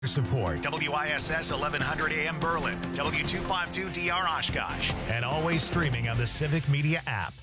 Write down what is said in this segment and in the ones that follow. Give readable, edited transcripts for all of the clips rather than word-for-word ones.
Support WISS 1100 AM Berlin, W252DR Oshkosh, and always streaming on the Civic Media app.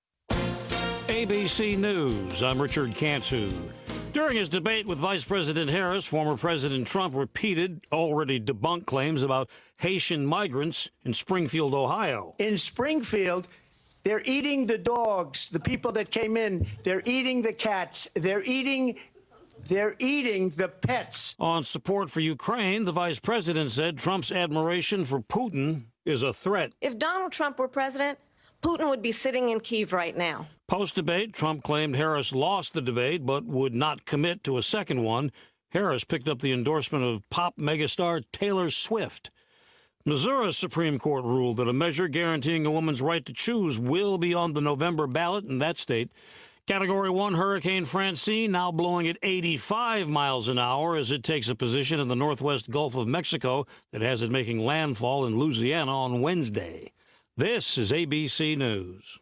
ABC News, I'm Richard Cantu. During his debate with Vice President Harris, former President Trump repeated already debunked claims about Haitian migrants in Springfield, Ohio. In Springfield, they're eating the dogs, the people that came in. They're eating the cats. They're eating the pets. On support for Ukraine, the vice president said Trump's admiration for Putin is a threat. If Donald Trump were president, Putin would be sitting in Kyiv right now. Post-debate, Trump claimed Harris lost the debate but would not commit to a second one. Harris picked up the endorsement of pop megastar Taylor Swift. Missouri's Supreme Court ruled that a measure guaranteeing a woman's right to choose will be on the November ballot in that state. Category 1 Hurricane Francine now blowing at 85 miles an hour as it takes a position in the northwest Gulf of Mexico that has it making landfall in Louisiana on Wednesday. This is ABC News.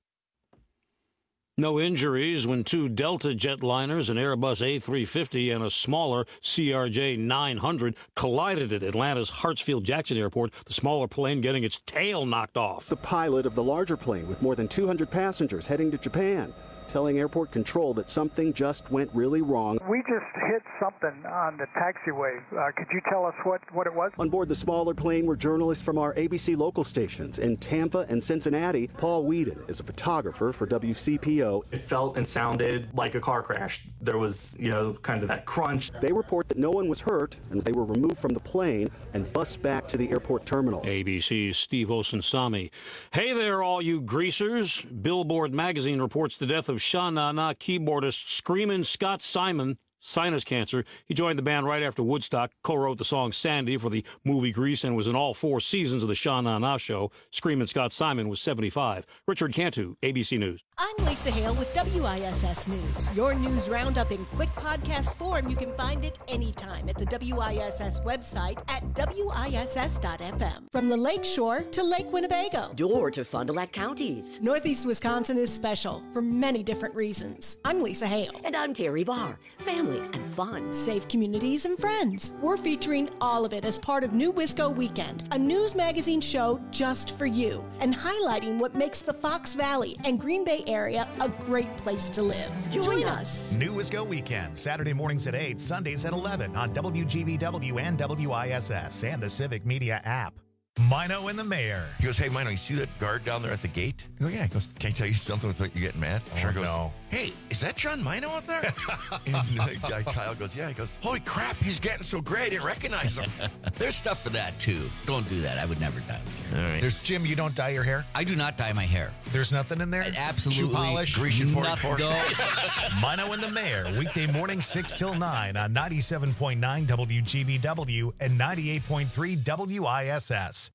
No injuries when two Delta jetliners, an Airbus A350 and a smaller CRJ 900, collided at Atlanta's Hartsfield-Jackson Airport, the smaller plane getting its tail knocked off. The pilot of the larger plane with more than 200 passengers heading to Japan, telling airport control that something just went really wrong. We just hit something on the taxiway. Could you tell us what it was? On board the smaller plane were journalists from our ABC local stations in Tampa and Cincinnati. Paul Whedon is a photographer for WCPO. It felt and sounded like a car crash. There was, kind of that crunch. They report that no one was hurt and they were removed from the plane and bused back to the airport terminal. ABC's Steve Osunsami. Hey there, all you greasers. Billboard magazine reports the death of Sha Na Na keyboardist Screamin' Scott Simon, sinus cancer. He joined the band right after Woodstock, co-wrote the song Sandy for the movie Grease, and was in all 4 seasons of the Sha Na Na show. Screamin' Scott Simon was 75. Richard Cantu, ABC News. I'm Lisa Hale with WISS News. Your news roundup in quick podcast form. You can find it anytime at the WISS website at WISS.FM. From the Lake Shore to Lake Winnebago. Door to Fond du Lac counties. Northeast Wisconsin is special for many different reasons. I'm Lisa Hale. And I'm Terry Barr. Family and fun. Safe communities and friends. We're featuring all of it as part of New Wisco Weekend, a news magazine show just for you, and highlighting what makes the Fox Valley and Green Bay area a great place to live. Join us. New Wisco Weekend, Saturday mornings at 8, Sundays at 11 on WGBW and WISS and the Civic Media app. Mino and the mayor. He goes, hey, Mino, you see that guard down there at the gate? I go, yeah. He goes, can I tell you something without you getting mad? Sure. Goes, no. Hey, is that John Mino out there? And the guy Kyle goes, yeah. He goes, holy crap, he's getting so great, I didn't recognize him. There's stuff for that, too. Don't do that. I would never dye my hair. All right. There's Jim, you don't dye your hair? I do not dye my hair. There's nothing in there? Absolutely. Shoe polish? Grecian 44? No. Mino and the mayor, weekday morning 6 till 9 on 97.9 WGBW and 98.3 WISS.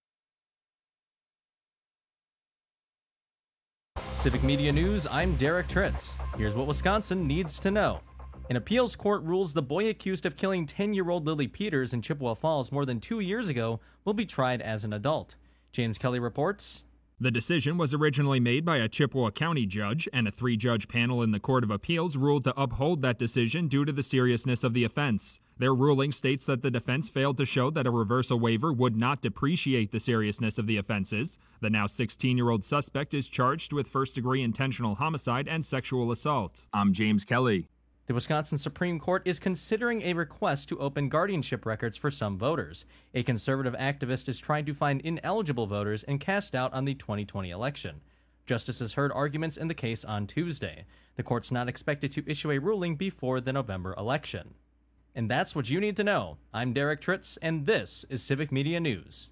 Civic Media News, I'm Derek Tritz. Here's what Wisconsin needs to know. An appeals court rules the boy accused of killing 10-year-old Lily Peters in Chippewa Falls more than 2 years ago will be tried as an adult. James Kelly reports. The decision was originally made by a Chippewa County judge, and a 3-judge panel in the Court of Appeals ruled to uphold that decision due to the seriousness of the offense. Their ruling states that the defense failed to show that a reversal waiver would not depreciate the seriousness of the offenses. The now 16-year-old suspect is charged with first-degree intentional homicide and sexual assault. I'm James Kelly. The Wisconsin Supreme Court is considering a request to open guardianship records for some voters. A conservative activist is trying to find ineligible voters and cast doubt on the 2020 election. Justices heard arguments in the case on Tuesday. The court's not expected to issue a ruling before the November election. And that's what you need to know. I'm Derek Tritz, and this is Civic Media News.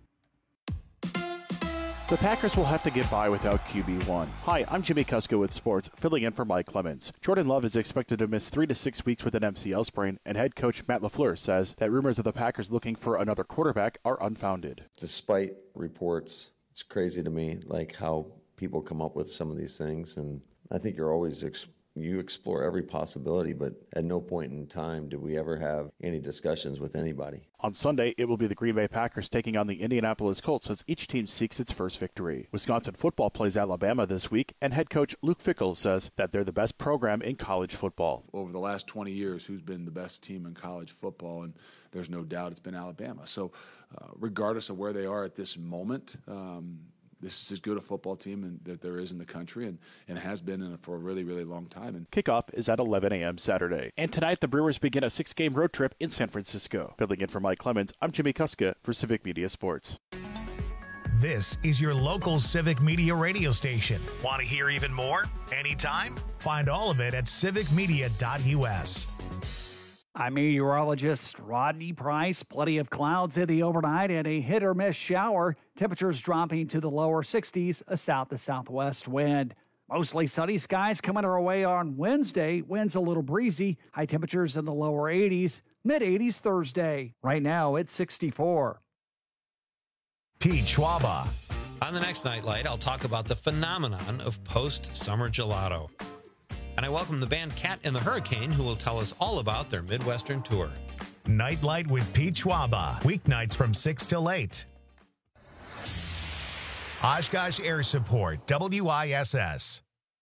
The Packers will have to get by without QB1. Hi, I'm Jimmy Kusko with Sports, filling in for Mike Clemens. Jordan Love is expected to miss 3 to 6 weeks with an MCL sprain, and head coach Matt LaFleur says that rumors of the Packers looking for another quarterback are unfounded. Despite reports, it's crazy to me, like how people come up with some of these things, and I think you're always You explore every possibility, but at no point in time did we ever have any discussions with anybody. On Sunday, it will be the Green Bay Packers taking on the Indianapolis Colts as each team seeks its first victory. Wisconsin football plays Alabama this week, and head coach Luke Fickell says that they're the best program in college football. Over the last 20 years, who's been the best team in college football? And there's no doubt it's been Alabama. So regardless of where they are at this moment, this is as good a football team that there is in the country and has been for a really, really long time. And kickoff is at 11 a.m. Saturday. And tonight, the Brewers begin a 6-game road trip in San Francisco. Filling in for Mike Clemens, I'm Jimmy Kuska for Civic Media Sports. This is your local Civic Media radio station. Want to hear even more? Anytime? Find all of it at civicmedia.us. I'm meteorologist Rodney Price. Plenty of clouds in the overnight and a hit-or-miss shower. Temperatures dropping to the lower 60s, a south to southwest wind. Mostly sunny skies coming our way on Wednesday. Winds a little breezy. High temperatures in the lower 80s, mid-80s Thursday. Right now, it's 64. Pete Schwaba. On the next Nightlight, I'll talk about the phenomenon of post-summer gelato. And I welcome the band Cat and the Hurricane, who will tell us all about their Midwestern tour. Nightlight with Pete Schwaba. Weeknights from 6 till 8. Oshkosh Air Support, WISS.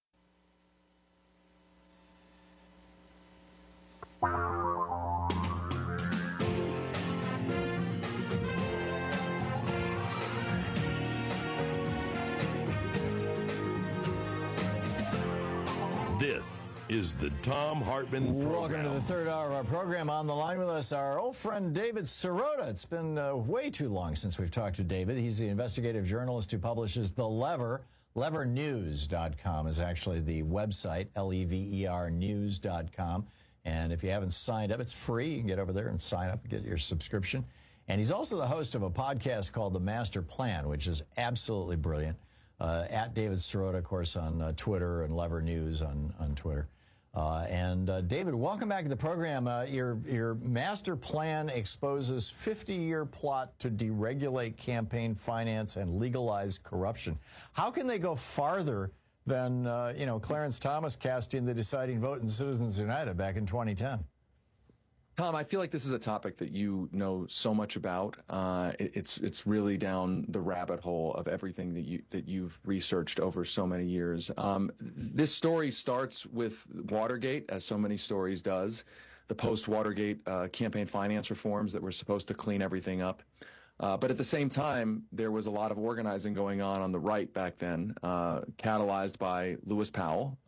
This is the Thom Hartmann Program. Welcome to the third hour of our program. On the line with us, our old friend David Sirota. It's been way too long since we've talked to David. He's the investigative journalist who publishes The Lever. Levernews.com is actually the website, Lever news.com. And if you haven't signed up, it's free. You can get over there and sign up and get your subscription. And he's also the host of a podcast called The Master Plan, which is absolutely brilliant. At David Sirota, of course, on Twitter, and Lever News on Twitter. David, welcome back to the program. Your master plan exposes 50-year plot to deregulate campaign finance and legalize corruption. How can they go farther than, Clarence Thomas casting the deciding vote in Citizens United back in 2010? Tom, I feel like this is a topic that you know so much about. It's really down the rabbit hole of everything that you've researched over so many years. This story starts with Watergate, as so many stories does, the post-Watergate campaign finance reforms that were supposed to clean everything up. But at the same time, there was a lot of organizing going on the right back then, catalyzed by Lewis Powell,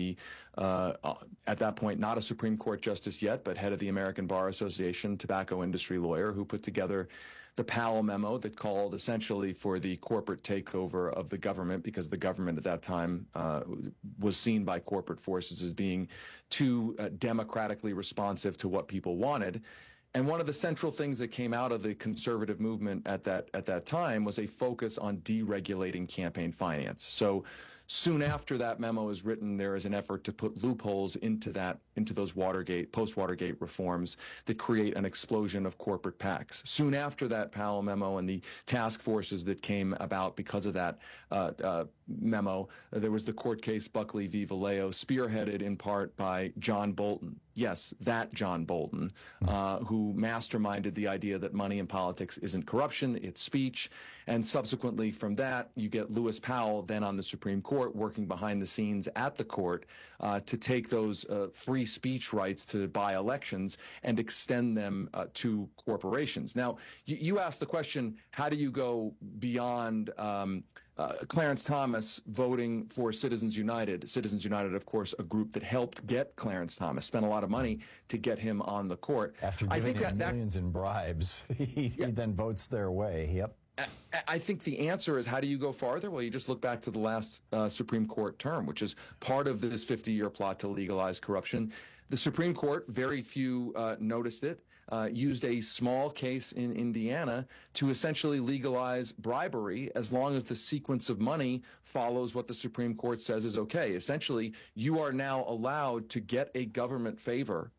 at that point not a Supreme Court justice yet, but head of the American Bar Association, tobacco industry lawyer, who put together the Powell memo that called essentially for the corporate takeover of the government, because the government at that time was seen by corporate forces as being too democratically responsive to what people wanted. And one of the central things that came out of the conservative movement at that time was a focus on deregulating campaign finance. So soon after that memo is written, there is an effort to put loopholes into those post-Watergate reforms that create an explosion of corporate PACs. Soon after that Powell memo and the task forces that came about because of that memo, there was the court case Buckley v. Vallejo, spearheaded in part by John Bolton. Yes, that John Bolton, who masterminded the idea that money in politics isn't corruption, it's speech. And subsequently from that, you get Lewis Powell, then on the Supreme Court, working behind the scenes at the court to take those free speech rights to buy elections and extend them to corporations. Now, you asked the question, how do you go beyond Clarence Thomas voting for Citizens United? Citizens United, of course, a group that helped get Clarence Thomas, spent a lot of money to get him on the court. After giving him millions in bribes, he then votes their way. Yep. I think the answer is, how do you go farther? Well, you just look back to the last Supreme Court term, which is part of this 50-year plot to legalize corruption. The Supreme Court, very few noticed it, used a small case in Indiana to essentially legalize bribery as long as the sequence of money follows what the Supreme Court says is okay. Essentially, you are now allowed to get a government favor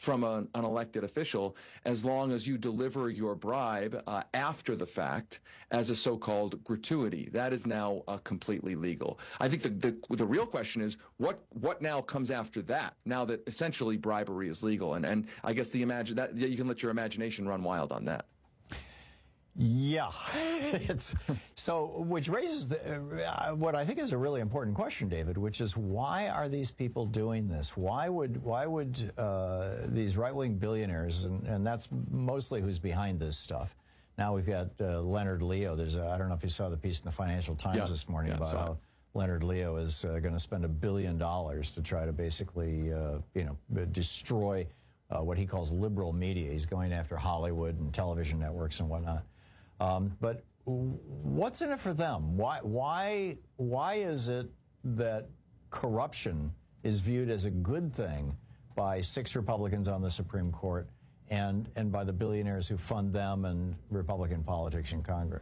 from an elected official as long as you deliver your bribe after the fact as a so-called gratuity. That is now completely legal. I think the real question is what now comes after that, now that essentially bribery is legal. And I guess you can let your imagination run wild on that. Yeah, which raises what I think is a really important question, David, which is why are these people doing this? Why would these right-wing billionaires, and that's mostly who's behind this stuff. Now we've got Leonard Leo. I don't know if you saw the piece in the Financial Times this morning about how Leonard Leo is going to spend $1 billion to try to basically destroy what he calls liberal media. He's going after Hollywood and television networks and whatnot. But what's in it for them? Why is it that corruption is viewed as a good thing by 6 Republicans on the Supreme Court and by the billionaires who fund them and Republican politicians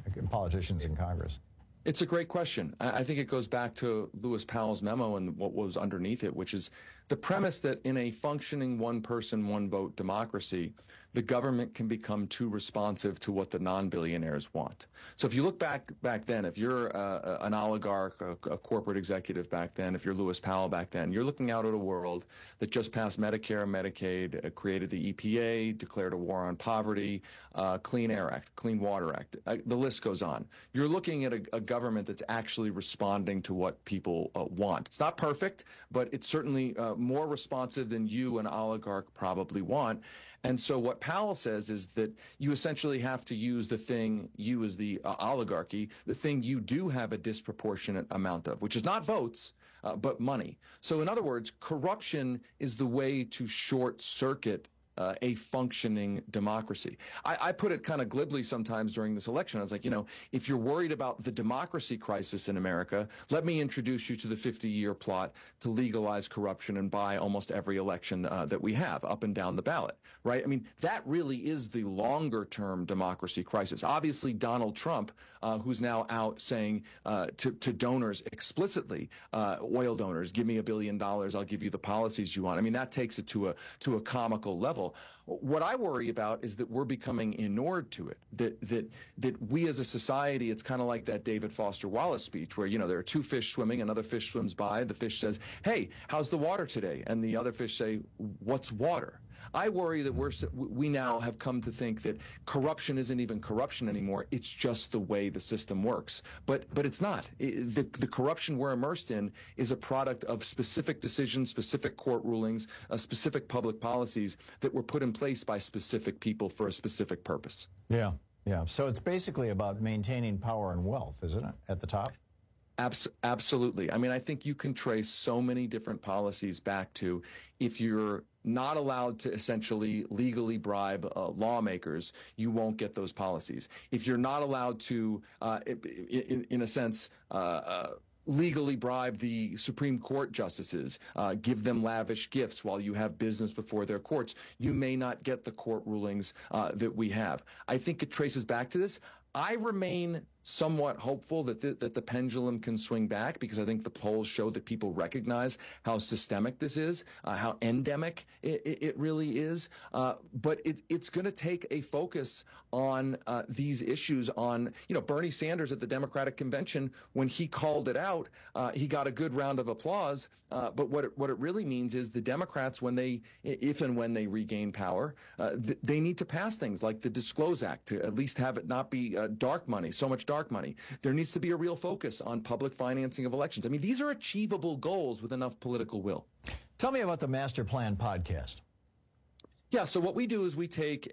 in Congress? It's a great question. I think it goes back to Lewis Powell's memo and what was underneath it, which is the premise that in a functioning one-person, one-vote democracy, the government can become too responsive to what the non-billionaires want. So if you look back then, if you're an oligarch, a corporate executive back then, if you're Lewis Powell back then, you're looking out at a world that just passed Medicare and Medicaid, created the EPA, declared a war on poverty, Clean Air Act, Clean Water Act. The list goes on. You're looking at a government that's actually responding to what people want. It's not perfect, but it's certainly more responsive than you, an oligarch, probably want. And so what Powell says is that you essentially have to use the thing, you as the oligarchy, the thing you do have a disproportionate amount of, which is not votes, but money. So in other words, corruption is the way to short circuit a functioning democracy. I put it kind of glibly sometimes during this election. I was like, if you're worried about the democracy crisis in America, let me introduce you to the 50-year plot to legalize corruption and buy almost every election that we have up and down the ballot, right? I mean, that really is the longer-term democracy crisis. Obviously, Donald Trump, who's now out saying to donors explicitly, oil donors, give me $1 billion, I'll give you the policies you want. I mean, that takes it to a comical level. What I worry about is that we're becoming inured to it, that we as a society, it's kind of like that David Foster Wallace speech where, there are 2 fish swimming, another fish swims by, the fish says, hey, how's the water today? And the other fish say, what's water? I worry that we now have come to think that corruption isn't even corruption anymore. It's just the way the system works. But it's not. The corruption we're immersed in is a product of specific decisions, specific court rulings, specific public policies that were put in place by specific people for a specific purpose. Yeah. So it's basically about maintaining power and wealth, isn't it, at the top? Absolutely. I mean, I think you can trace so many different policies back to if you're not allowed to essentially legally bribe lawmakers, you won't get those policies. If you're not allowed to, in a sense, legally bribe the Supreme Court justices, give them lavish gifts while you have business before their courts, you may not get the court rulings that we have. I think it traces back to this. I remain somewhat hopeful that the pendulum can swing back because I think the polls show that people recognize how systemic this is, how endemic it really is. But it's going to take a focus on these issues on, Bernie Sanders at the Democratic Convention, when he called it out, he got a good round of applause. But what it really means is the Democrats, if and when they regain power, they need to pass things like the Disclose Act to at least have it not be dark money, so much dark money. There needs to be a real focus on public financing of elections. I mean, these are achievable goals with enough political will. Tell me about the Master Plan podcast. Yeah, so what we do is we take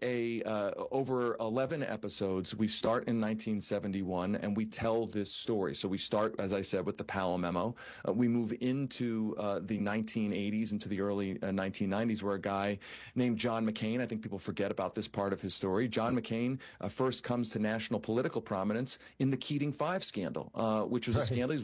over 11 episodes. We start in 1971, and we tell this story. So we start, as I said, with the Powell memo. We move into the 1980s, into the early 1990s, where a guy named John McCain, I think people forget about this part of his story. John McCain first comes to national political prominence in the Keating 5 scandal, which was a scandal. He's one of the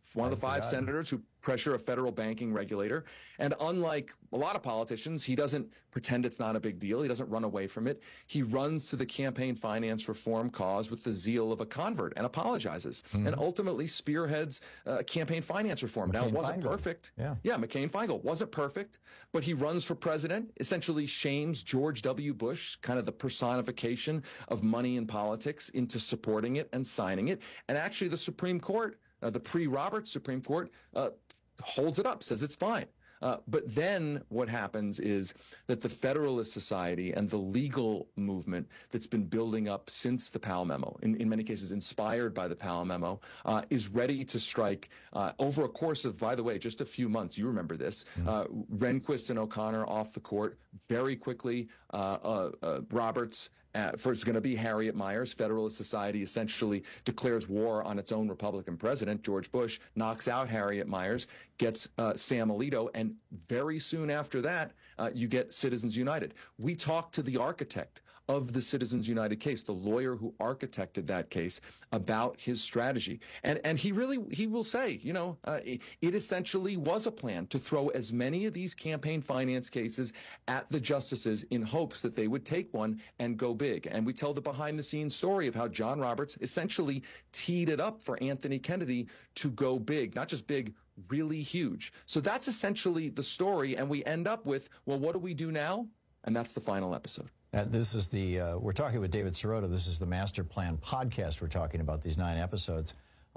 one of the five senators who pressure a federal banking regulator. And unlike a lot of politicians, he doesn't pretend it's not a big deal. He doesn't run away from it. He runs to the campaign finance reform cause with the zeal of a convert and apologizes and ultimately spearheads campaign finance reform. Now, it wasn't perfect. Yeah, McCain-Feingold wasn't perfect, but he runs for president, essentially shames George W. Bush, kind of the personification of money in politics, into supporting it and signing it. And actually, the Supreme Court, the pre-Roberts Supreme Court, holds it up, says it's fine. But then what happens is that the Federalist Society and the legal movement that's been building up since the Powell Memo, in many cases inspired by the Powell Memo, is ready to strike over a course of, by the way, just a few months. You remember this. Rehnquist and O'Connor off the court very quickly. Roberts. First, it's going to be Harriet Miers. Federalist Society essentially declares war on its own Republican president, George Bush, knocks out Harriet Miers, gets Sam Alito, and very soon after that, you get Citizens United. We talked to the architect of the Citizens United case, the lawyer who architected that case, about his strategy. And he will say, it essentially was a plan to throw as many of these campaign finance cases at the justices in hopes that they would take one and go big. And we tell the behind-the-scenes story of how John Roberts essentially teed it up for Anthony Kennedy to go big, not just big, really huge. So that's essentially the story. And we end up with, well, what do we do now? And that's the final episode. This is we're talking with David Sirota. This is the Master Plan podcast. We're talking about these 9 episodes.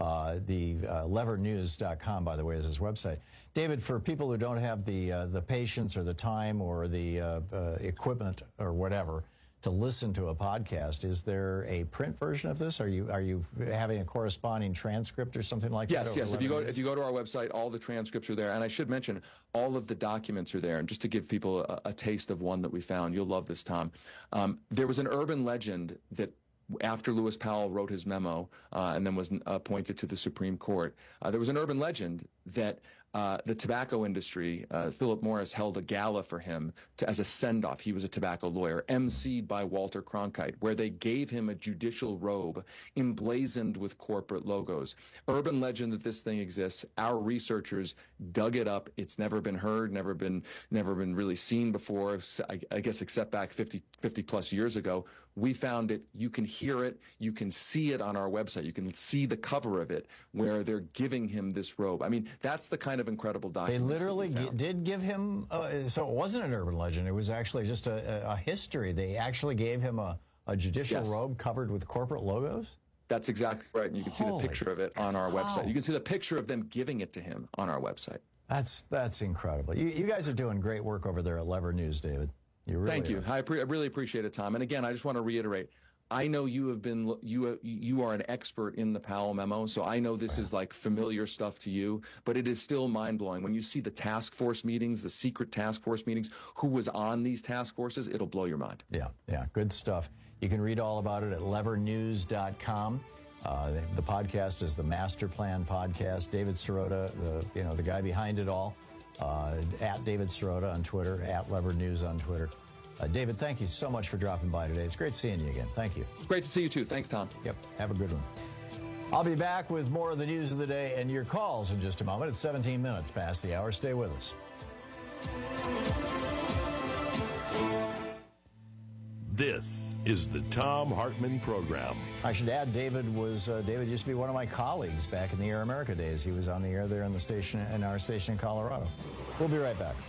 Levernews.com, by the way, is his website. David, for people who don't have the patience or the time or the equipment or whatever to listen to a podcast, is there a print version of this? Are you having a corresponding transcript or something like that? Yes. If you go to our website, all the transcripts are there, and I should mention all of the documents are there. And just to give people a taste of one that we found, you'll love this, Tom. There was an urban legend that after Lewis Powell wrote his memo and then was appointed to the Supreme Court, there was an urban legend that the tobacco industry, Philip Morris held a gala for him as a send-off. He was a tobacco lawyer, emceed by Walter Cronkite, where they gave him a judicial robe emblazoned with corporate logos. Urban legend that this thing exists. Our researchers dug it up. It's never been heard, never been really seen before, I guess except back 50 plus years ago. We found it. You can hear it. You can see it on our website. You can see the cover of it where they're giving him this robe. I mean, that's the kind of incredible document. They literally did give him, so it wasn't an urban legend. It was actually just a history. They actually gave him a judicial robe covered with corporate logos? That's exactly right. And you can see the picture of it on our website. You can see the picture of them giving it to him on our website. That's incredible. You guys are doing great work over there at Lever News, David. Thank you. I really appreciate it, Tom. And again, I just want to reiterate, I know you are an expert in the Powell Memo, so I know this is like familiar stuff to you, but it is still mind-blowing. When you see the task force meetings, the secret task force meetings, who was on these task forces, it'll blow your mind. Yeah, good stuff. You can read all about it at levernews.com. The podcast is the Master Plan Podcast. David Sirota, the guy behind it all, at David Sirota on Twitter, at Lever News on Twitter. David, thank you so much for dropping by today. It's great seeing you again. Thank you. Great to see you too. Thanks, Tom. Yep. Have a good one. I'll be back with more of the news of the day and your calls in just a moment. It's 17 minutes past the hour. Stay with us. This is the Thom Hartmann Program. I should add, David used to be one of my colleagues back in the Air America days. He was on the air there in our station in Colorado. We'll be right back.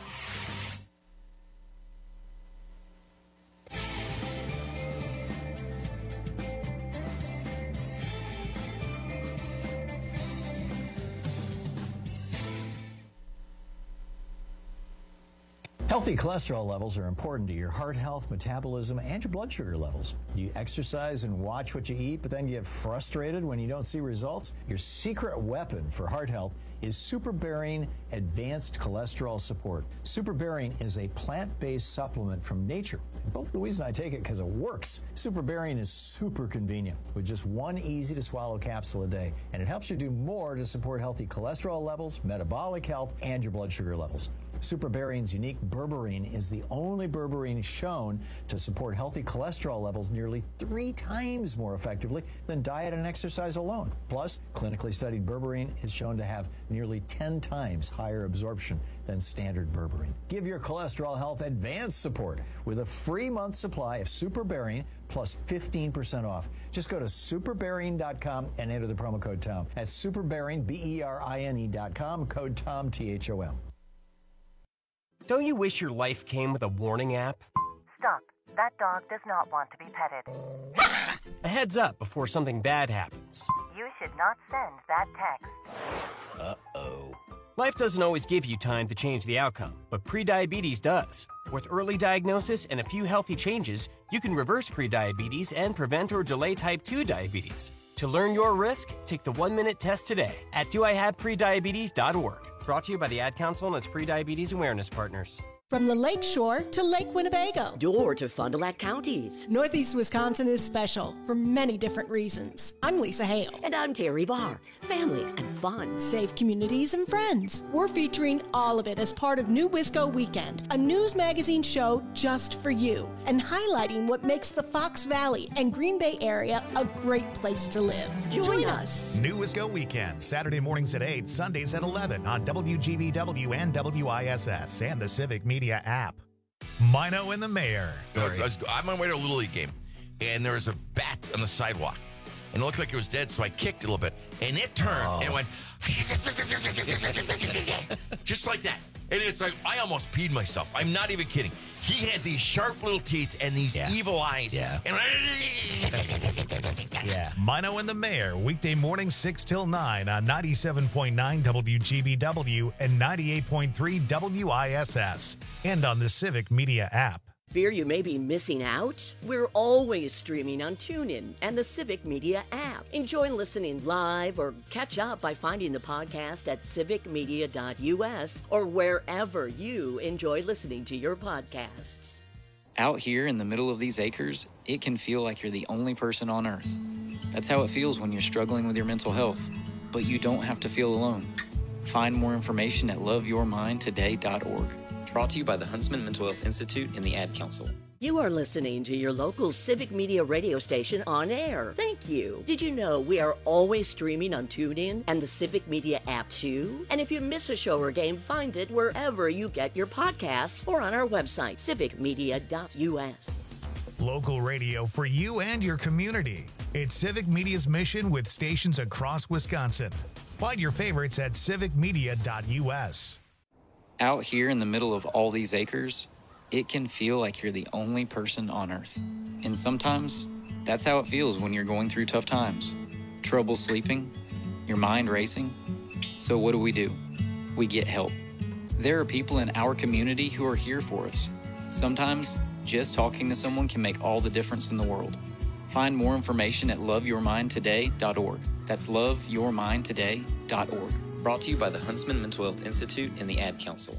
Healthy cholesterol levels are important to your heart health, metabolism, and your blood sugar levels. You exercise and watch what you eat, but then get frustrated when you don't see results? Your secret weapon for heart health is SuperBarian Advanced Cholesterol Support. SuperBarian is a plant-based supplement from nature. Both Louise and I take it because it works. SuperBarian is super convenient with just one easy-to-swallow capsule a day, and it helps you do more to support healthy cholesterol levels, metabolic health, and your blood sugar levels. SuperBearing's unique berberine is the only berberine shown to support healthy cholesterol levels nearly 3 times more effectively than diet and exercise alone. Plus, clinically studied berberine is shown to have nearly 10 times higher absorption than standard berberine. Give your cholesterol health advanced support with a free month supply of SuperBearing plus 15% off. Just go to superbearing.com and enter the promo code TOM. That's SuperBearing, BERINE.com, code TOM, THOM. Don't you wish your life came with a warning app? Stop. That dog does not want to be petted. A heads up before something bad happens. You should not send that text. Uh-oh. Life doesn't always give you time to change the outcome, but prediabetes does. With early diagnosis and a few healthy changes, you can reverse prediabetes and prevent or delay type 2 diabetes. To learn your risk, take the 1-minute test today at doihaveprediabetes.org. Brought to you by the Ad Council and its prediabetes awareness partners. From the Lake Shore to Lake Winnebago. Door to Fond du Lac counties. Northeast Wisconsin is special for many different reasons. I'm Lisa Hale. And I'm Terry Barr. Family and fun. Safe communities and friends. We're featuring all of it as part of New Wisco Weekend, a news magazine show just for you, and highlighting what makes the Fox Valley and Green Bay area a great place to live. Join us. New Wisco Weekend, Saturday mornings at 8, Sundays at 11 on WGBW and WISS and the Civic Media app. Mino and the Mayor. I'm on my way to a Little League game, and there was a bat on the sidewalk, and it looked like it was dead, so I kicked it a little bit, and it turned and went just like that. And it's like, I almost peed myself. I'm not even kidding. He had these sharp little teeth and these evil eyes. Yeah. And yeah. Mino and the Mayor, weekday mornings 6 till 9 on 97.9 WGBW and 98.3 WISS, and on the Civic Media app. Fear you may be missing out? We're always streaming on TuneIn and the Civic Media app. Enjoy listening live or catch up by finding the podcast at civicmedia.us or wherever you enjoy listening to your podcasts. Out here in the middle of these acres, it can feel like you're the only person on Earth. That's how it feels when you're struggling with your mental health. But you don't have to feel alone. Find more information at loveyourmindtoday.org. Brought to you by the Huntsman Mental Health Institute and the Ad Council. You are listening to your local Civic Media radio station on air. Thank you. Did you know we are always streaming on TuneIn and the Civic Media app too? And if you miss a show or game, find it wherever you get your podcasts or on our website, civicmedia.us. Local radio for you and your community. It's Civic Media's mission with stations across Wisconsin. Find your favorites at civicmedia.us. Out here in the middle of all these acres, it can feel like you're the only person on Earth. And sometimes, that's how it feels when you're going through tough times. Trouble sleeping, your mind racing. So what do? We get help. There are people in our community who are here for us. Sometimes, just talking to someone can make all the difference in the world. Find more information at loveyourmindtoday.org. That's loveyourmindtoday.org. Brought to you by the Huntsman Mental Health Institute and the Ad Council.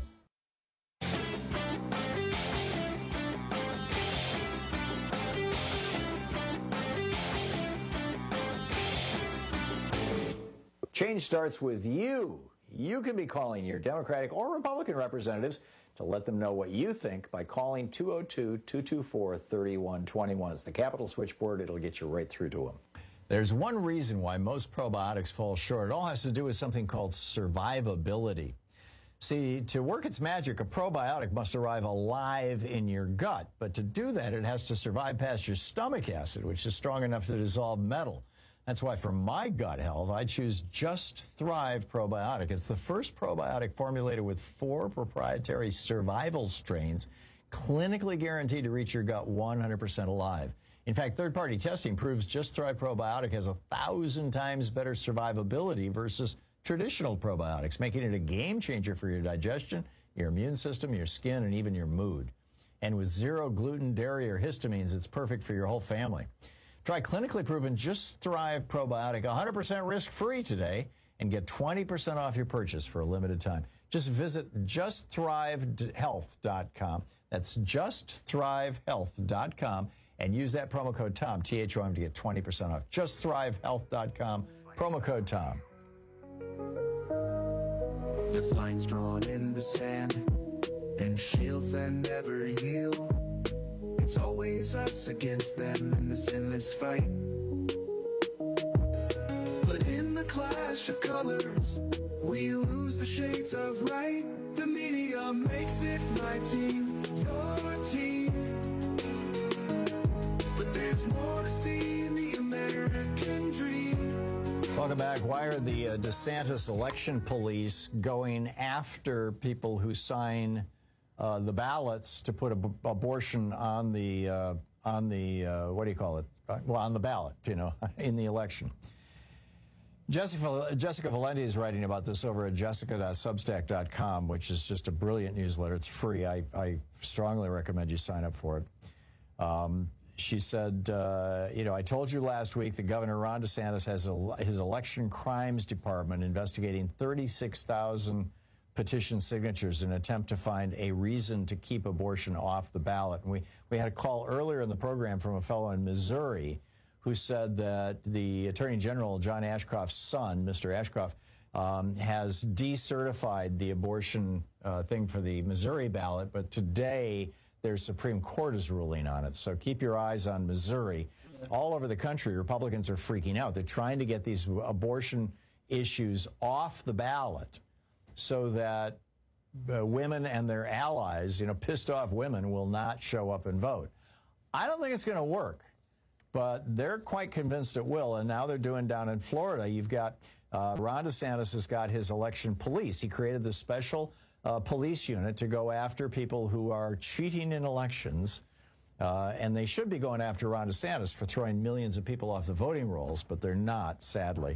Change starts with you. You can be calling your Democratic or Republican representatives to let them know what you think by calling 202-224-3121. It's the Capitol switchboard. It'll get you right through to them. There's one reason why most probiotics fall short. It all has to do with something called survivability. See, to work its magic, a probiotic must arrive alive in your gut. But to do that, it has to survive past your stomach acid, which is strong enough to dissolve metal. That's why for my gut health, I choose Just Thrive Probiotic. It's the first probiotic formulated with 4 proprietary survival strains, clinically guaranteed to reach your gut 100% alive. In fact, third-party testing proves Just Thrive Probiotic has 1,000 times better survivability versus traditional probiotics, making it a game changer for your digestion, your immune system, your skin, and even your mood. And with 0 gluten, dairy, or histamines, it's perfect for your whole family. Try clinically proven Just Thrive Probiotic 100% risk-free today and get 20% off your purchase for a limited time. Just visit justthrivehealth.com. That's justthrivehealth.com. And use that promo code TOM, THOM, to get 20% off. JustThriveHealth.com, promo code TOM. The lines drawn in the sand, and shields that never heal. It's always us against them in this endless fight. But in the clash of colors, we lose the shades of right. The media makes it my team, your team. But there's more to see in the American dream. Welcome back. Why are the DeSantis election police going after people who sign the ballots to put abortion on the what do you call it? Well, on the ballot, you know, in the election. Jessica Valenti is writing about this over at jessica.substack.com, which is just a brilliant newsletter. It's free. I strongly recommend you sign up for it. She said, I told you last week that Governor Ron DeSantis has his election crimes department investigating 36,000 petition signatures in an attempt to find a reason to keep abortion off the ballot. And we had a call earlier in the program from a fellow in Missouri who said that the Attorney General, John Ashcroft's son, Mr. Ashcroft, has decertified the abortion thing for the Missouri ballot, but today their Supreme Court is ruling on it. So keep your eyes on Missouri. All over the country, Republicans are freaking out. They're trying to get these abortion issues off the ballot so that women and their allies, pissed off women, will not show up and vote. I don't think it's going to work, but they're quite convinced it will. And now they're doing down in Florida. You've got Ron DeSantis has got his election police. He created this special police unit to go after people who are cheating in elections. And they should be going after Ron DeSantis for throwing millions of people off the voting rolls, but they're not, sadly.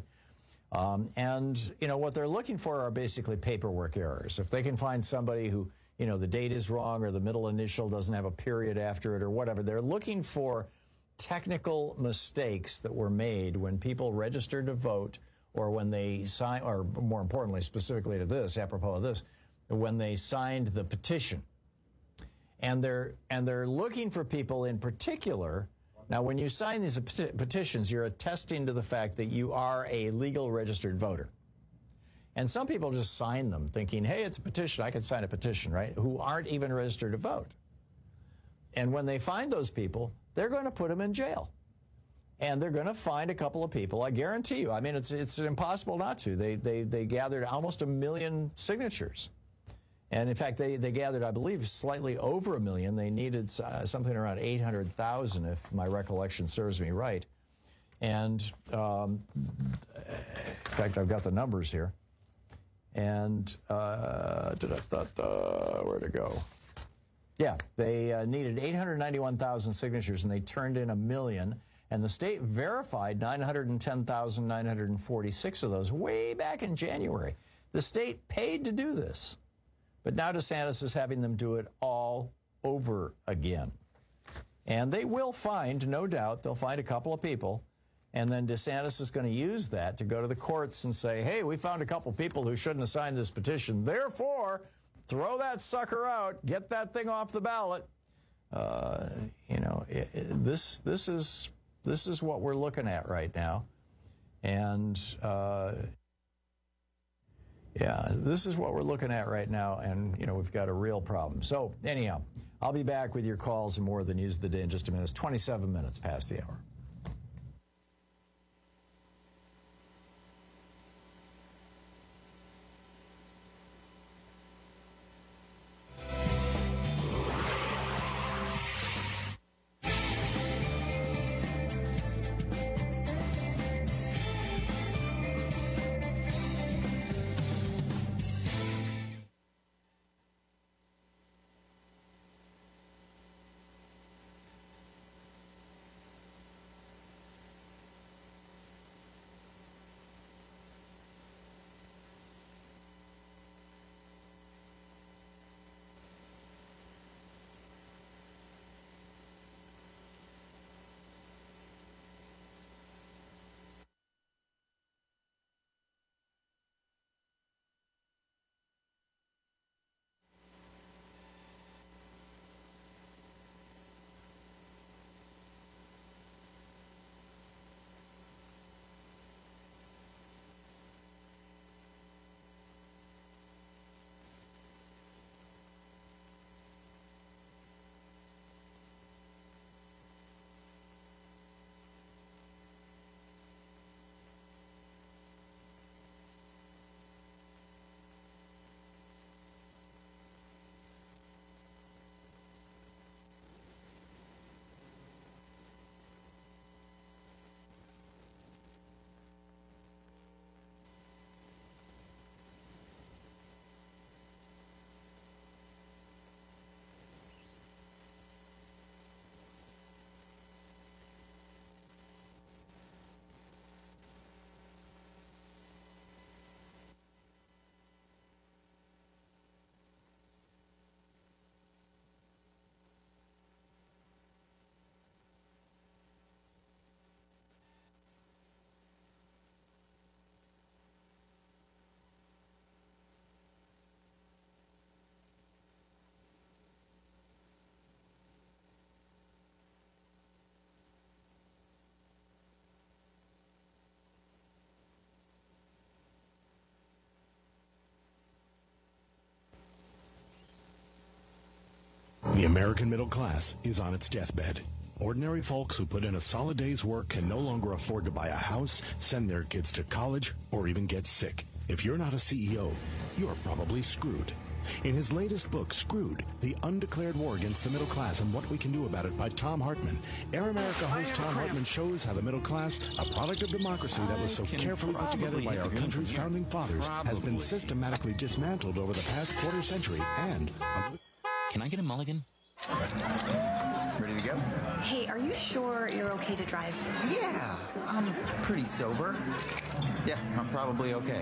What they're looking for are basically paperwork errors. If they can find somebody who, the date is wrong or the middle initial doesn't have a period after it or whatever, they're looking for technical mistakes that were made when people registered to vote or when they sign, or more importantly, specifically to this, apropos of this, when they signed the petition. And they're looking for people in particular. Now, when you sign these petitions, you're attesting to the fact that you are a legal registered voter. And some people just sign them thinking, hey, it's a petition, I can sign a petition, right? Who aren't even registered to vote. And when they find those people, they're going to put them in jail. And they're going to find a couple of people, I guarantee you. I mean, it's impossible not to. They gathered almost 1 million signatures. And in fact, they gathered, I believe, slightly over 1 million. They needed something around 800,000, if my recollection serves me right. And in fact, I've got the numbers here. And where'd it go? Yeah, they needed 891,000 signatures, and they turned in 1 million. And the state verified 910,946 of those way back in January. The state paid to do this. But now DeSantis is having them do it all over again. And they will find, no doubt, they'll find a couple of people. And then DeSantis is going to use that to go to the courts and say, hey, we found a couple of people who shouldn't have signed this petition. Therefore, throw that sucker out, get that thing off the ballot. This is what we're looking at right now. And this is what we're looking at right now, and, we've got a real problem. So, anyhow, I'll be back with your calls and more of the news of the day in just a minute. It's 27 minutes past the hour. American middle class is on its deathbed. Ordinary folks who put in a solid day's work can no longer afford to buy a house, send their kids to college, or even get sick. If you're not a CEO, you're probably screwed. In his latest book, Screwed, The Undeclared War Against the Middle Class and What We Can Do About It by Tom Hartman, Air America host Tom Hartman shows how the middle class, a product of democracy that was so carefully put together by our country's founding fathers, has been systematically dismantled over the past quarter century and... Can I get a mulligan? Ready to go? Hey, are you sure you're okay to drive? Yeah, I'm pretty sober. Yeah, I'm probably okay.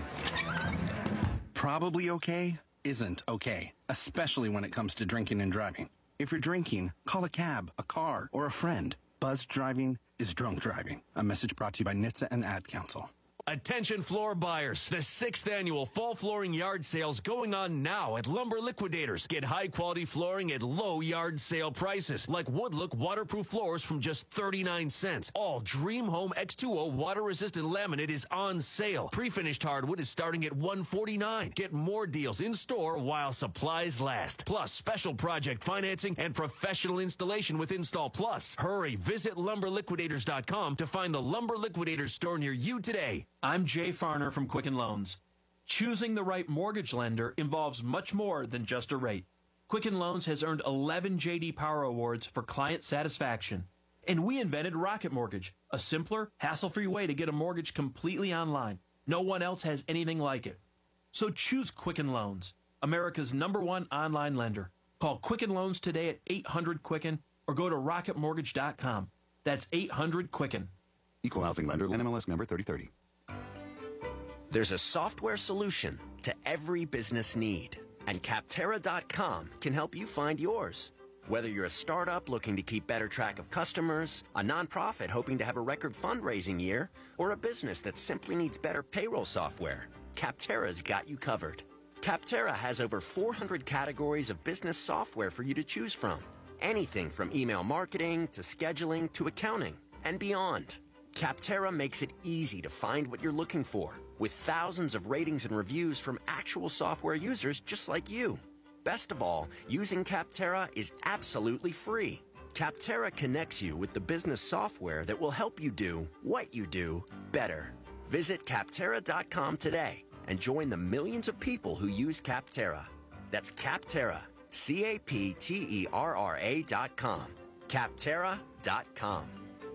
Probably okay isn't okay, especially when it comes to drinking and driving. If you're drinking, call a cab, a car, or a friend. Buzzed driving is drunk driving. A message brought to you by NHTSA and the Ad Council. Attention floor buyers. The 6th annual fall flooring yard sales going on now at Lumber Liquidators. Get high quality flooring at low yard sale prices like Woodlook waterproof floors from just 39 cents. All Dream Home X2O water resistant laminate is on sale. Pre-finished hardwood is starting at $149. Get more deals in store while supplies last. Plus special project financing and professional installation with Install Plus. Hurry, visit lumberliquidators.com to find the Lumber Liquidators store near you today. I'm Jay Farner from Quicken Loans. Choosing the right mortgage lender involves much more than just a rate. Quicken Loans has earned 11 J.D. Power Awards for client satisfaction. And we invented Rocket Mortgage, a simpler, hassle-free way to get a mortgage completely online. No one else has anything like it. So choose Quicken Loans, America's #1 online lender. Call Quicken Loans today at 800-QUICKEN or go to rocketmortgage.com. That's 800-QUICKEN. Equal housing lender, NMLS number 3030. There's a software solution to every business need, and Capterra.com can help you find yours. Whether you're a startup looking to keep better track of customers, a nonprofit hoping to have a record fundraising year, or a business that simply needs better payroll software, Capterra's got you covered. Capterra has over 400 categories of business software for you to choose from. Anything from email marketing to scheduling to accounting and beyond. Capterra makes it easy to find what you're looking for, with thousands of ratings and reviews from actual software users just like you. Best of all, using Capterra is absolutely free. Capterra connects you with the business software that will help you do what you do better. Visit Capterra.com today and join the millions of people who use Capterra. That's Capterra, Capterra.com. Capterra.com.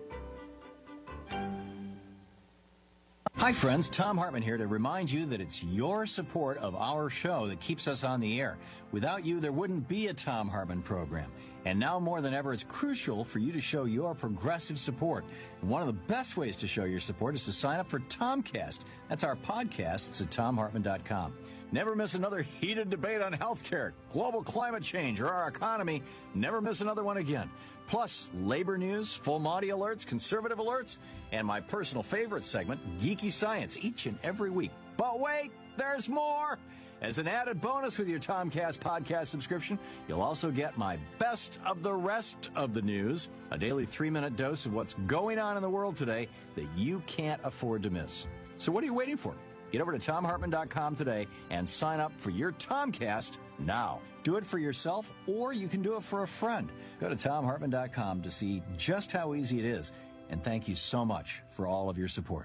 Hi, friends. Tom Hartman here to remind you that it's your support of our show that keeps us on the air. Without you, there wouldn't be a Tom Hartman program. And now more than ever, it's crucial for you to show your progressive support. And one of the best ways to show your support is to sign up for Tomcast. That's our podcast. It's at TomHartman.com. Never miss another heated debate on healthcare, global climate change, or our economy. Never miss another one again. Plus, labor news, full Monty alerts, conservative alerts, and my personal favorite segment, Geeky Science, each and every week. But wait, there's more! As an added bonus with your Tomcast podcast subscription, you'll also get my best of the rest of the news, a daily 3-minute dose of what's going on in the world today that you can't afford to miss. So what are you waiting for? Get over to TomHartman.com today and sign up for your Tomcast now. Do it for yourself, or you can do it for a friend. Go to TomHartman.com to see just how easy it is. And thank you so much for all of your support.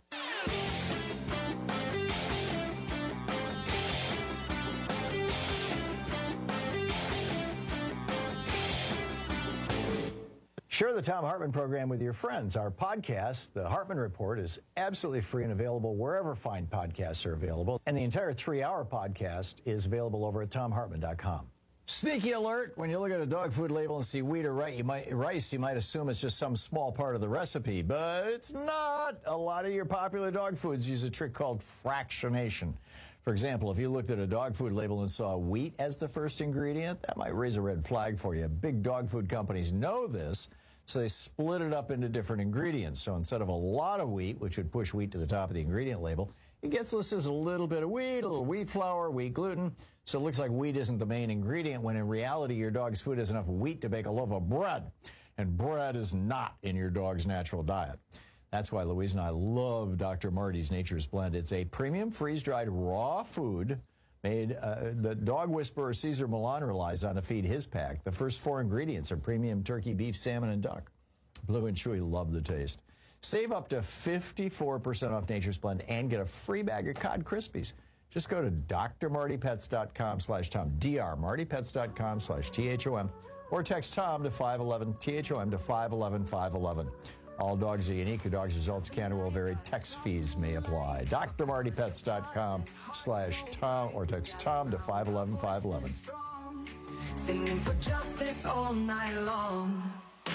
Share the Tom Hartman program with your friends. Our podcast, The Hartman Report, is absolutely free and available wherever fine podcasts are available. And the entire 3-hour podcast is available over at TomHartman.com. Sneaky alert! When you look at a dog food label and see wheat or rice, you might assume it's just some small part of the recipe, but it's not. A lot of your popular dog foods use a trick called fractionation. For example, if you looked at a dog food label and saw wheat as the first ingredient, that might raise a red flag for you. Big dog food companies know this, so they split it up into different ingredients. So instead of a lot of wheat, which would push wheat to the top of the ingredient label, it gets listed as a little bit of wheat, a little wheat flour, wheat gluten. So it looks like wheat isn't the main ingredient, when in reality your dog's food has enough wheat to bake a loaf of bread. And bread is not in your dog's natural diet. That's why Louise and I love Dr. Marty's Nature's Blend. It's a premium freeze-dried raw food The dog whisperer Cesar Millan relies on to feed his pack. The first 4 ingredients are premium turkey, beef, salmon, and duck. Blue and Chewy love the taste. Save up to 54% off Nature's Blend and get a free bag of Cod Krispies. Just go to drmartypets.com/Tom, drmartypets.com/THOM, or text Tom to 511, THOM to 511-511. All dogs are unique. Your dog's results can and will vary. Text fees may apply. drmartypets.com/Tom, or text Tom to 511-511. Singing for justice all night long.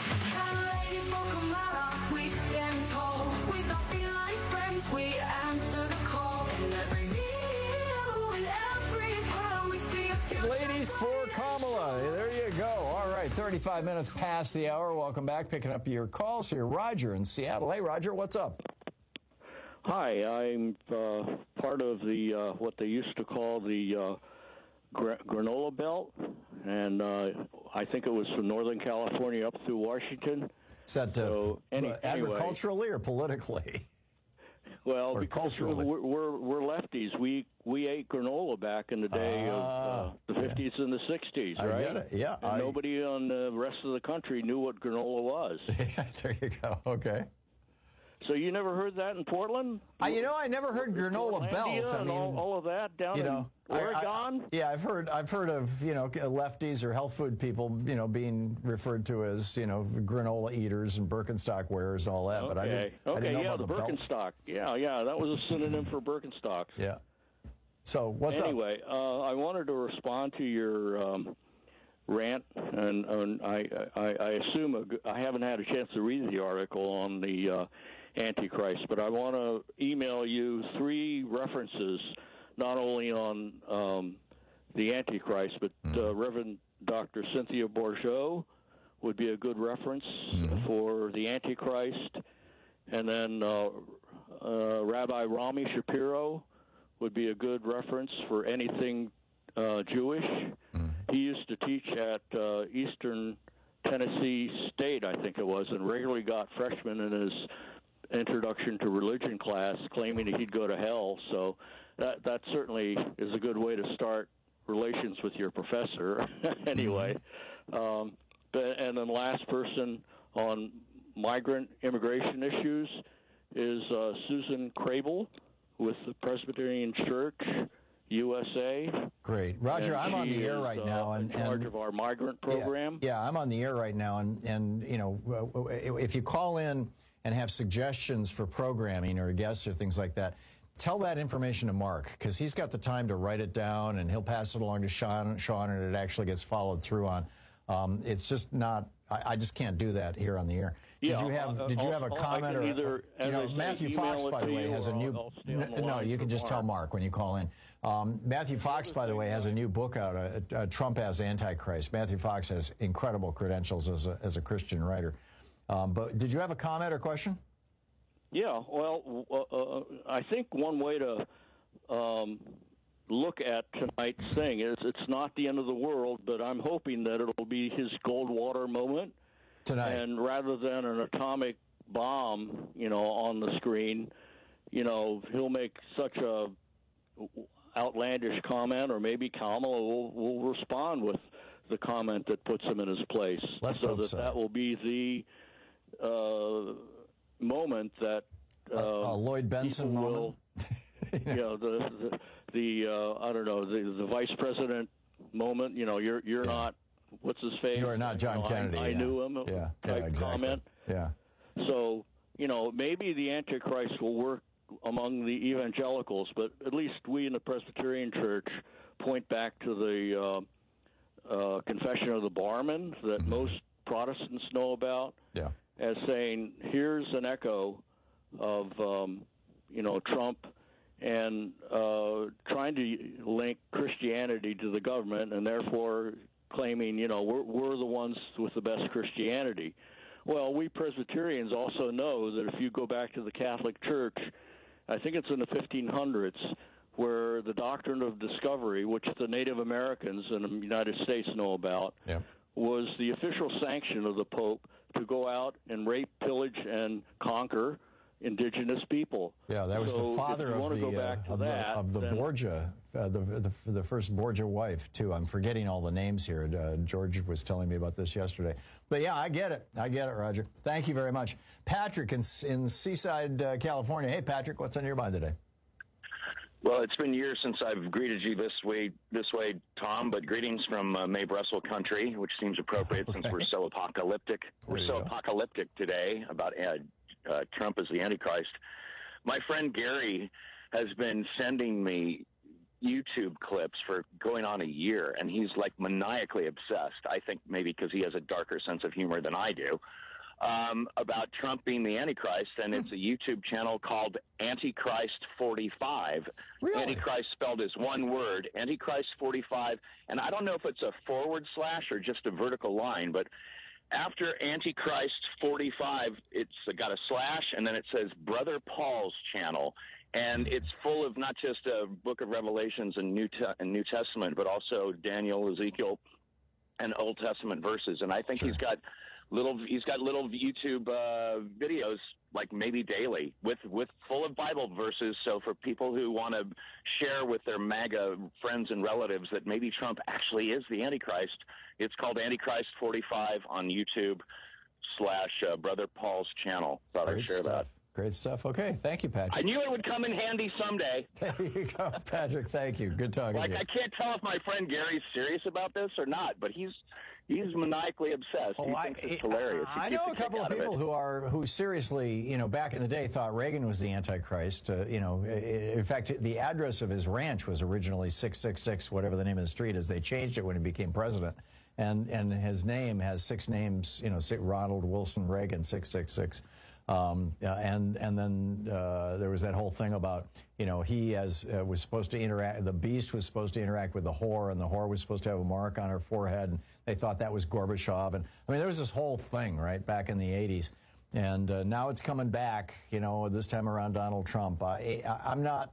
We stand tall with our feline friends. We answer the call. And every meal and every pearl we see a future. Ladies for Kamala. There you go. All right, 35 minutes past the hour. Welcome back. Picking up your calls here. Roger in Seattle. Hey, Roger, what's up? Hi, I'm part of the what they used to call the granola belt, and I think it was from Northern California up through Washington. Is that agriculturally or politically? Well, because we're lefties. We ate granola back in the day of the 50s and the 60s, right? I get it. Yeah. And nobody on the rest of the country knew what granola was. There you go. Okay. So you never heard that in Portland? I never heard granola belt. I mean, all of that down in Oregon. I've heard of lefties or health food people being referred to as granola eaters and Birkenstock wearers and all that. Okay. But I didn't know about the Birkenstock. Yeah, that was a synonym for Birkenstock. Yeah. So what's up? Anyway, I wanted to respond to your rant, and I assume I haven't had a chance to read the article on the Antichrist, but I want to email you 3 references, not only on the Antichrist, but Reverend Dr. Cynthia Bourgeau would be a good reference for the Antichrist, and then Rabbi Rami Shapiro would be a good reference for anything Jewish. He used to teach at Eastern Tennessee State, I think it was, and regularly got freshmen in his introduction to religion class claiming that he'd go to hell. So that certainly is a good way to start relations with your professor. Anyway, and then last person on migrant immigration issues is Susan Crable with the Presbyterian Church USA. Great. Roger, I'm on the air right now. In charge of our migrant program. Yeah, I'm on the air right now. And if you call in and have suggestions for programming or guests or things like that, tell that information to Mark, because he's got the time to write it down, and he'll pass it along to Sean, and it actually gets followed through on. It's just not, I just can't do that here on the air. Did you have a comment or Matthew Fox, by the way, has a new. No, you can just tell Mark when you call in. Matthew Fox, by the way, has a new book out, Trump as Antichrist. Matthew Fox has incredible credentials as a Christian writer. But did you have a comment or question? Yeah, well, I think one way to look at tonight's thing is it's not the end of the world, but I'm hoping that it'll be his Goldwater moment tonight. And rather than an atomic bomb, on the screen, he'll make such a outlandish comment, or maybe Kamala will respond with the comment that puts him in his place. Let's hope so. That will be the moment that Lloyd Benson moment. I don't know, the vice president moment. You're not. What's his face? You are not John Kennedy. I knew him. Yeah, exactly. Comment. Yeah. So maybe the Antichrist will work among the evangelicals, but at least we in the Presbyterian Church point back to the Confession of the Barman that most Protestants know about, as saying, here's an echo of Trump and trying to link Christianity to the government, and therefore claiming we're the ones with the best Christianity. Well, we Presbyterians also know that if you go back to the Catholic Church, I think it's in the 1500s, where the doctrine of discovery, which the Native Americans in the United States know about, was the official sanction of the Pope to go out and rape, pillage, and conquer indigenous people. Yeah, that was the father of the Borgia, the first Borgia wife, too. I'm forgetting all the names here. George was telling me about this yesterday. But yeah, I get it, Roger. Thank you very much. Patrick in Seaside, California. Hey, Patrick, what's on your mind today? Well, it's been years since I've greeted you this way, Tom, but greetings from Mabe Russell country, which seems appropriate since we're so apocalyptic. We're so apocalyptic today about Trump as the Antichrist. My friend Gary has been sending me YouTube clips for going on a year, and he's like maniacally obsessed. I think maybe because he has a darker sense of humor than I do. About Trump being the Antichrist, and it's a YouTube channel called Antichrist 45. Really? Antichrist spelled as one word, Antichrist 45, and I don't know if it's a / or just a vertical line, but after Antichrist 45, it's got a slash, and then it says Brother Paul's channel, and it's full of not just a Book of Revelations and New Testament, but also Daniel, Ezekiel, and Old Testament verses, and I think he's got little YouTube videos, like maybe daily, with full of Bible verses. So for people who want to share with their MAGA friends and relatives that maybe Trump actually is the Antichrist, it's called Antichrist 45 on YouTube / Brother Paul's channel. Thought I'd share that. Great stuff. Okay, thank you, Patrick. I knew it would come in handy someday. There you go, Patrick. Thank you. Good talking to you. I can't tell if my friend Gary's serious about this or not, but he's maniacally obsessed. He thinks it's hilarious. I know a couple of people who seriously, back in the day thought Reagan was the Antichrist. In fact, the address of his ranch was originally 666, whatever the name of the street is. They changed it when he became president. And his name has 6 names, Ronald Wilson Reagan, 666. And then there was that whole thing about, he was supposed to interact, the beast was supposed to interact with the whore, and the whore was supposed to have a mark on her forehead, and they thought that was Gorbachev. And I mean, there was this whole thing, right, back in the 80s. And now it's coming back, this time around Donald Trump. I'm not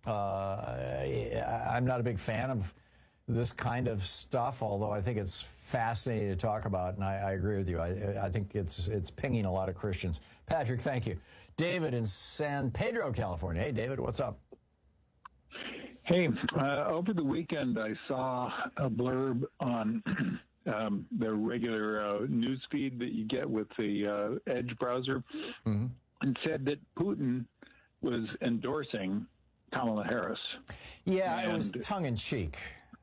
a big fan of this kind of stuff, although I think it's fascinating to talk about, and I agree with you. I think it's pinging a lot of Christians. Patrick, thank you. David in San Pedro, California. Hey, David, what's up? Hey, over the weekend I saw a blurb on the regular news feed that you get with the Edge browser, and said that Putin was endorsing Kamala Harris. Yeah, it was tongue-in-cheek.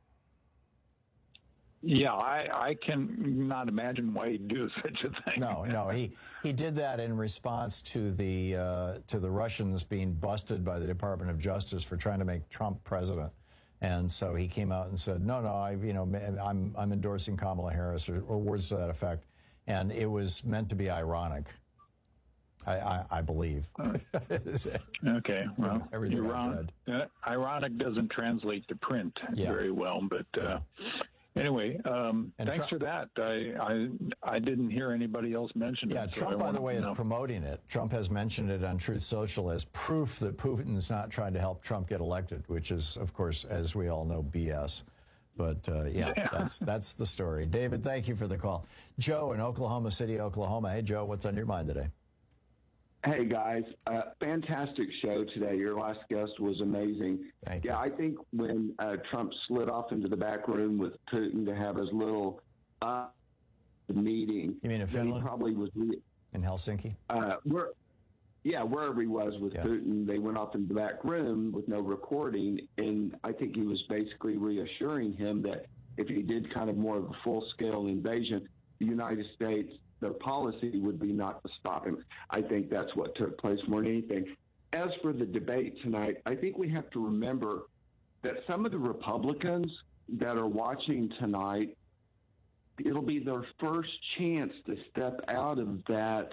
Yeah, I can not imagine why he'd do such a thing. No, he did that in response to the Russians being busted by the Department of Justice for trying to make Trump president, and so he came out and said, "No, I'm endorsing Kamala Harris," or words to that effect, and it was meant to be ironic. I believe. Okay, well, ironic doesn't translate to print very well, but. Anyway, thanks for that. I didn't hear anybody else mention it. Yeah, Trump, by the way, is promoting it. Trump has mentioned it on Truth Social as proof that Putin's not trying to help Trump get elected, which is, of course, as we all know, BS. But, that's the story. David, thank you for the call. Joe in Oklahoma City, Oklahoma. Hey, Joe, what's on your mind today? Hey, guys. Fantastic show today. Your last guest was amazing. Thank you. Yeah, I think when Trump slid off into the back room with Putin to have his little meeting. You mean in Finland? He probably was in Helsinki? Wherever he was with Putin, they went off in the back room with no recording, and I think he was basically reassuring him that if he did kind of more of a full-scale invasion, the United States, their policy would be not to stop him. I think that's what took place more than anything. As for the debate tonight, I think we have to remember that some of the Republicans that are watching tonight, it'll be their first chance to step out of that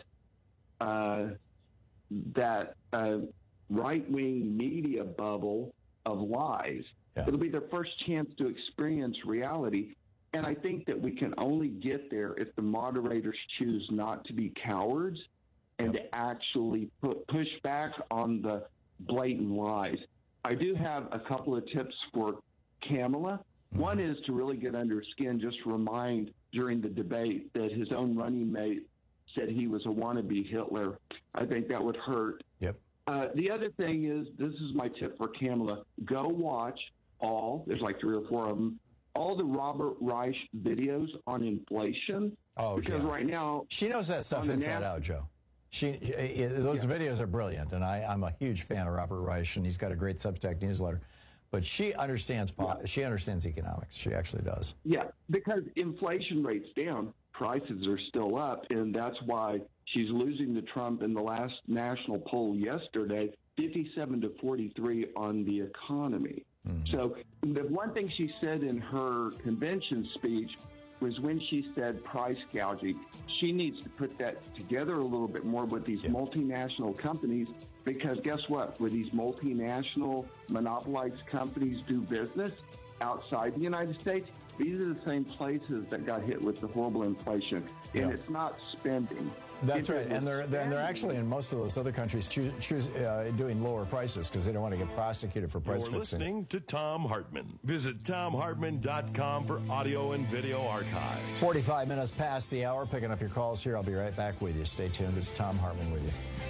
right-wing media bubble of lies. Yeah. It'll be their first chance to experience reality. And I think that we can only get there if the moderators choose not to be cowards and to actually push back on the blatant lies. I do have a couple of tips for Kamala. One is to really get under her skin, just remind during the debate that his own running mate said he was a wannabe Hitler. I think that would hurt. Yep. The other thing is, this is my tip for Kamala. Go watch there's like 3 or 4 of them, all the Robert Reich videos on inflation. Oh, because yeah. right now... She knows that stuff inside out, Joe. Those videos are brilliant, and I'm a huge fan of Robert Reich, and he's got a great Substack newsletter. But she understands economics. She actually does. Yeah, because inflation rate's down, prices are still up, and that's why she's losing to Trump in the last national poll yesterday, 57-43 on the economy. Mm-hmm. So the one thing she said in her convention speech was when she said price gouging. She needs to put that together a little bit more with these multinational companies, because guess what? Where these multinational monopolized companies do business outside the United States, these are the same places that got hit with the horrible inflation. And it's not spending. That's right, and they're actually in most of those other countries doing lower prices because they don't want to get prosecuted for price You're fixing. Listening to Thom Hartmann. Visit ThomHartmann.com for audio and video archives. 45 minutes past the hour, picking up your calls here. I'll be right back with you. Stay tuned. It's Thom Hartmann with you.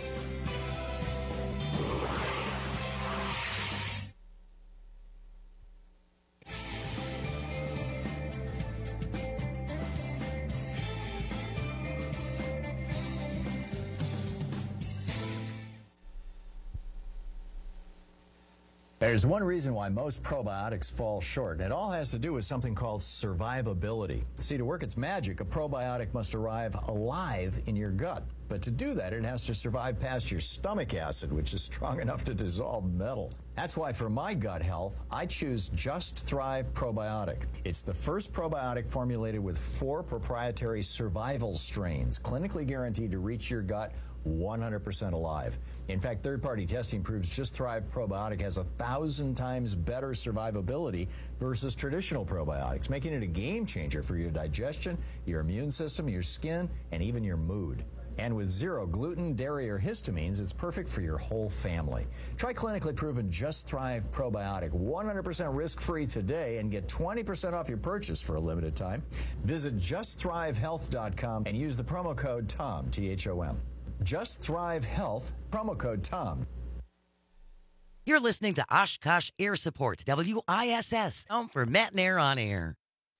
There's one reason why most probiotics fall short, and it all has to do with something called survivability. See, to work its magic, a probiotic must arrive alive in your gut. But to do that, it has to survive past your stomach acid, which is strong enough to dissolve metal. That's why for my gut health, I choose Just Thrive Probiotic. It's the first probiotic formulated with 4 proprietary survival strains, clinically guaranteed to reach your gut 100% alive. In fact, third-party testing proves Just Thrive Probiotic has 1,000 times better survivability versus traditional probiotics, making it a game changer for your digestion, your immune system, your skin, and even your mood. And with 0 gluten, dairy, or histamines, it's perfect for your whole family. Try clinically proven Just Thrive Probiotic 100% risk-free today and get 20% off your purchase for a limited time. Visit JustThriveHealth.com and use the promo code TOM, T-H-O-M. Just Thrive Health, promo code TOM. You're listening to Oshkosh Air Support, WISS, home for Matt and Air on Air.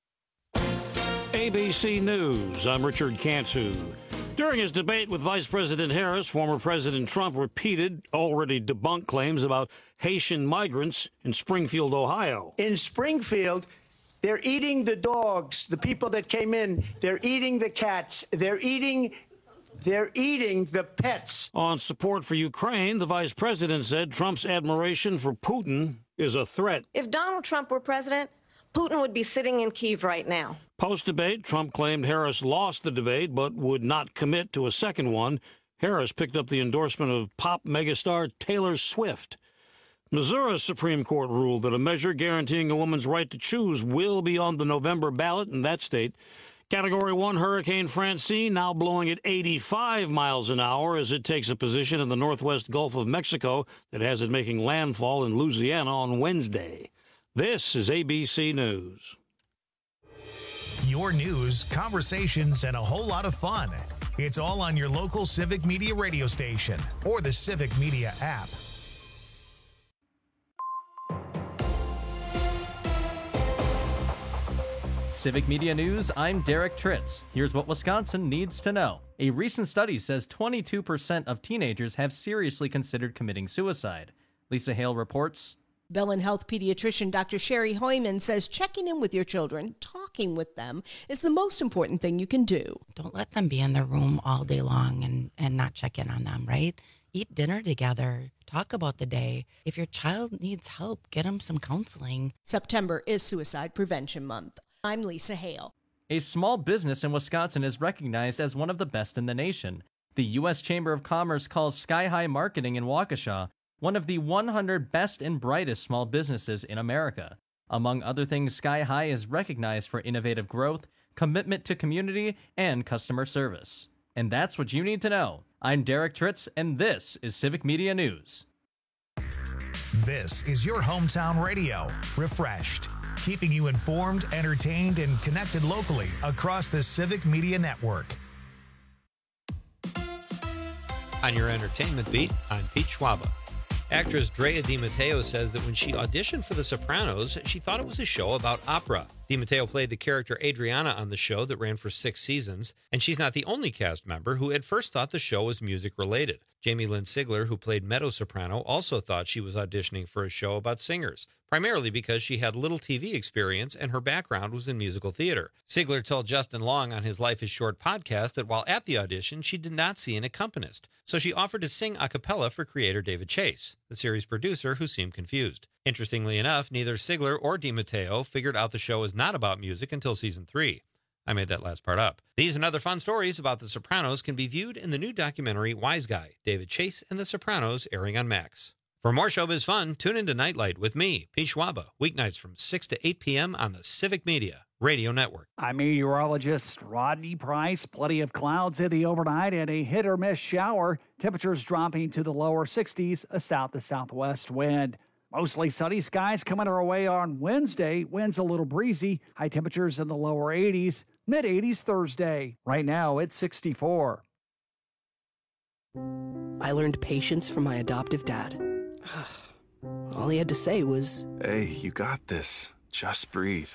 ABC News, I'm Richard Cantu. During his debate with Vice President Harris, former President Trump repeated already debunked claims about Haitian migrants in Springfield, Ohio. In Springfield, they're eating the dogs, the people that came in. They're eating the cats. They're eating the pets. On support for Ukraine, the vice president said Trump's admiration for Putin is a threat. If Donald Trump were president, Putin would be sitting in Kyiv right now. Post-debate, Trump claimed Harris lost the debate but would not commit to a second one. Harris picked up the endorsement of pop megastar Taylor Swift. Missouri's Supreme Court ruled that a measure guaranteeing a woman's right to choose will be on the November ballot in that state. Category 1 Hurricane Francine now blowing at 85 miles an hour as it takes a position in the northwest Gulf of Mexico that has it making landfall in Louisiana on Wednesday. This is ABC News. Your news, conversations, and a whole lot of fun. It's all on your local Civic Media radio station or the Civic Media app. Civic Media News, I'm Derek Tritz. Here's what Wisconsin needs to know. A recent study says 22% of teenagers have seriously considered committing suicide. Lisa Hale reports. Bellin Health pediatrician Dr. Sherry Hoyman says checking in with your children, talking with them, is the most important thing you can do. Don't let them be in their room all day long and not check in on them, right? Eat dinner together. Talk about the day. If your child needs help, get them some counseling. September is Suicide Prevention Month. I'm Lisa Hale. A small business in Wisconsin is recognized as one of the best in the nation. The U.S. Chamber of Commerce calls Sky High Marketing in Waukesha one of the 100 best and brightest small businesses in America. Among other things, Sky High is recognized for innovative growth, commitment to community, and customer service. And that's what you need to know. I'm Derek Tritz, and this is Civic Media News. This is your hometown radio, refreshed, keeping you informed, entertained, and connected locally across the Civic Media Network. On your entertainment beat, I'm Pete Schwaba. Actress Drea Di Matteo says that when she auditioned for The Sopranos, she thought it was a show about opera. Di Matteo played the character Adriana on the show that ran for 6 seasons, and she's not the only cast member who at first thought the show was music-related. Jamie Lynn Sigler, who played Meadow Soprano, also thought she was auditioning for a show about singers, primarily because she had little TV experience and her background was in musical theater. Sigler told Justin Long on his Life is Short podcast that while at the audition, she did not see an accompanist, so she offered to sing a cappella for creator David Chase, the series producer who seemed confused. Interestingly enough, neither Sigler or Di Matteo figured out the show was not about music until season 3. I made that last part up. These and other fun stories about The Sopranos can be viewed in the new documentary Wise Guy, David Chase and The Sopranos, airing on Max. For more showbiz fun, tune into Nightlight with me, Pete Schwaba, weeknights from 6 to 8 p.m. on the Civic Media Radio Network. I'm meteorologist Rodney Price. Plenty of clouds in the overnight and a hit-or-miss shower. Temperatures dropping to the lower 60s, a south to southwest wind. Mostly sunny skies coming our way on Wednesday. Winds a little breezy. High temperatures in the lower 80s, mid-80s Thursday. Right now, it's 64. I learned patience from my adoptive dad. All he had to say was, "Hey, you got this. Just breathe."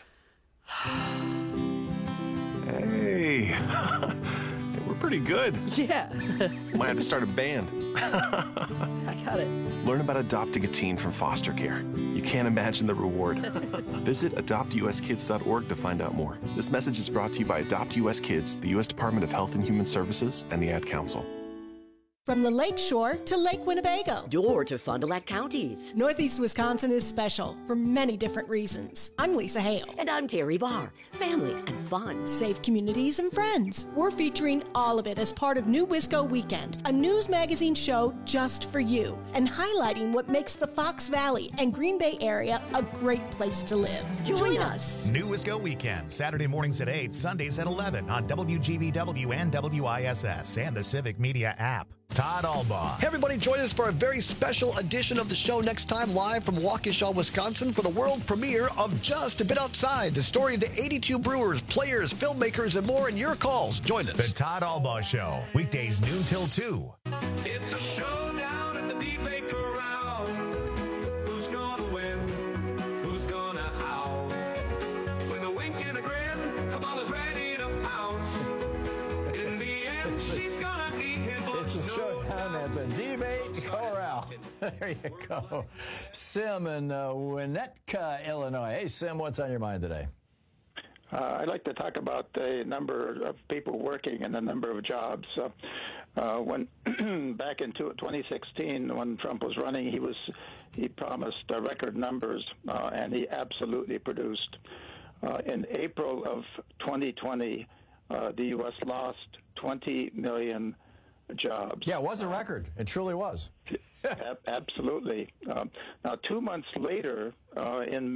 Hey, we're pretty good. Yeah. Might have to start a band. I got it. Learn about adopting a teen from foster care. You can't imagine the reward. Visit adoptuskids.org to find out more. This message is brought to you by Adopt US Kids, the U.S. Department of Health and Human Services, and the Ad Council. From the Lake Shore to Lake Winnebago. Door to Fond du Lac counties. Northeast Wisconsin is special for many different reasons. I'm Lisa Hale. And I'm Terry Barr. Family and fun. Safe communities and friends. We're featuring all of it as part of New Wisco Weekend, a news magazine show just for you, and highlighting what makes the Fox Valley and Green Bay area a great place to live. Join us. New Wisco Weekend, Saturday mornings at 8, Sundays at 11 on WGBW and WISS and the Civic Media app. Todd Albaugh. Hey, everybody, join us for a very special edition of the show next time, live from Waukesha, Wisconsin, for the world premiere of Just a Bit Outside, the story of the 82 brewers, players, filmmakers, and more, and your calls. Join us. The Todd Albaugh Show, weekdays noon till 2. It's a showdown in the debate corral. Who's gonna win? Who's gonna howl? With a wink and a grin, Kamala's ready to pounce. In the end, she's gonna eat his lunch. It's a showdown at the debate corral. There you go. Sim in Winnetka, Illinois. Hey, Sim, what's on your mind today? I'd like to talk about the number of people working and the number of jobs. When back in 2016, when Trump was running, he promised record numbers, and he absolutely produced. In April of 2020, the U.S. lost 20 million jobs. Yeah, it was a record. It truly was. Absolutely. Now, 2 months later, in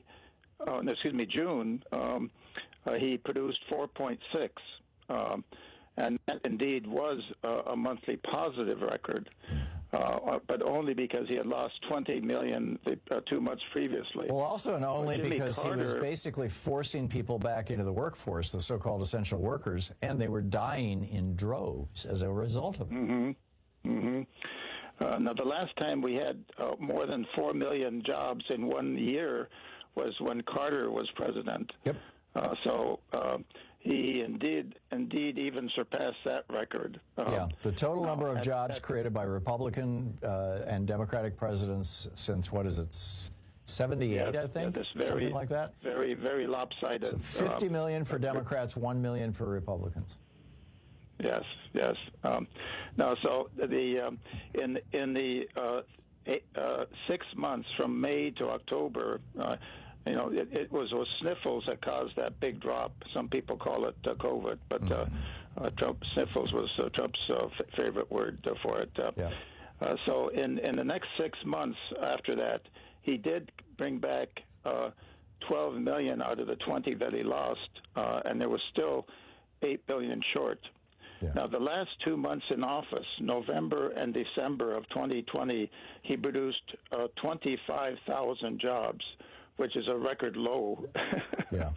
June, he produced 4.6, and that indeed was a monthly positive record, but only because he had lost 20 million 2 months previously. Well, also and only because he was basically forcing people back into the workforce, the so-called essential workers, and they were dying in droves as a result of it. Now, the last time we had more than 4 million jobs in 1 year was when Carter was president. Yep. So he indeed even surpassed that record. Yeah, the total number of jobs created by Republican and Democratic presidents since, what is it, 78, I think? Something like that? Very, very lopsided. So 50 million for Democrats, 1 million for Republicans. Yes. No, so in the 6 months from May to October, it was sniffles that caused that big drop. Some people call it COVID, but sniffles was Trump's favorite word for it. So in the next 6 months after that, he did bring back 12 million out of the 20 that he lost, and there was still 8 billion short. Now, the last 2 months in office, November and December of 2020, he produced 25,000 jobs, which is a record low.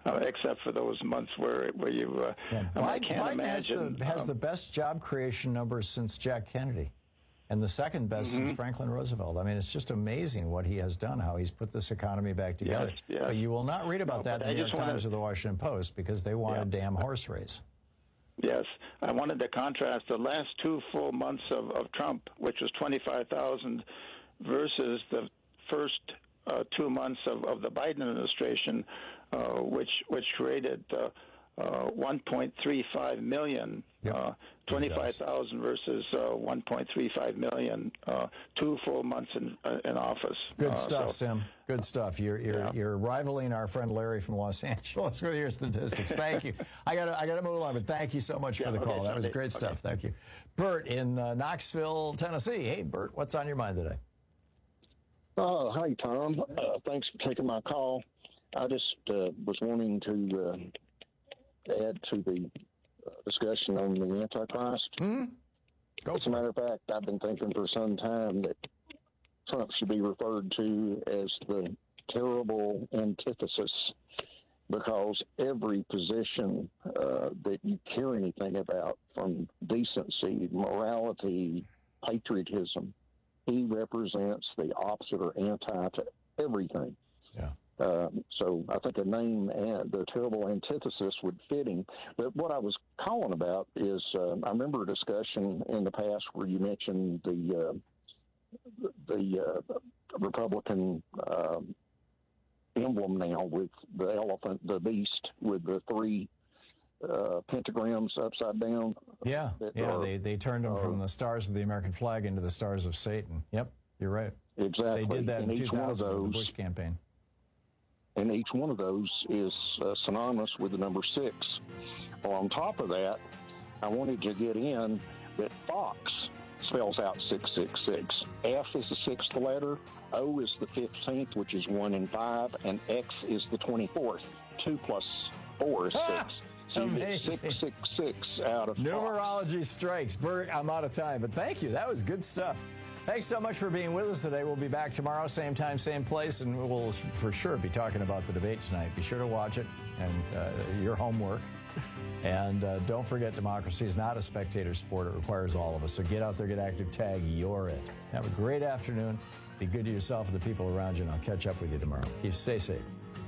except for those months where you. I can't Biden imagine has the best job creation numbers since Jack Kennedy, and the second best since Franklin Roosevelt. I mean, it's just amazing what he has done, how he's put this economy back together. Yes. But you will not read about that in the New York Times or the Washington Post because they want a damn horse race. Yes, I wanted to contrast the last 2 full months of Trump, which was 25,000, versus the first 2 months of the Biden administration, which created 1.35 million. 25,000 versus 1.35 million. 2 full months in office. Good stuff, Sim. Good stuff. You're rivaling our friend Larry from Los Angeles with your statistics. Thank you. I gotta move along, but thank you so much for the call. That was great stuff. Thank you, Bert in Knoxville, Tennessee. Hey, Bert, what's on your mind today? Oh, hi, Tom. Thanks for taking my call. I just was wanting to add to the discussion on the Antichrist. As a matter of fact, I've been thinking for some time that Trump should be referred to as the terrible antithesis, because every position that you care anything about, from decency, morality, patriotism, he represents the opposite or anti to everything. Yeah. So I think a name, the terrible antithesis, would fit him. But what I was calling about is I remember a discussion in the past where you mentioned the Republican emblem now with the elephant, the beast, with the 3 pentagrams upside down. Yeah, they turned them from the stars of the American flag into the stars of Satan. Yep, you're right. Exactly. They did that in 2000 with the Bush campaign. And each one of those is synonymous with the number 6. Well, on top of that, I wanted to get in that Fox spells out 666. F is the 6th letter, O is the 15th, which is 1 and 5, and X is the 24th. 2 plus 4 is 6. So you get 666 out of Numerology strikes. Bert, I'm out of time, but thank you. That was good stuff. Thanks so much for being with us today. We'll be back tomorrow, same time, same place, and we'll for sure be talking about the debate tonight. Be sure to watch it and your homework. And don't forget, democracy is not a spectator sport. It requires all of us. So get out there, get active, tag, you're it. Have a great afternoon. Be good to yourself and the people around you, and I'll catch up with you tomorrow. Stay safe.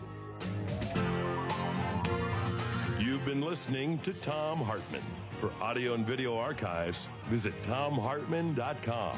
You've been listening to Thom Hartmann. For audio and video archives, visit ThomHartmann.com.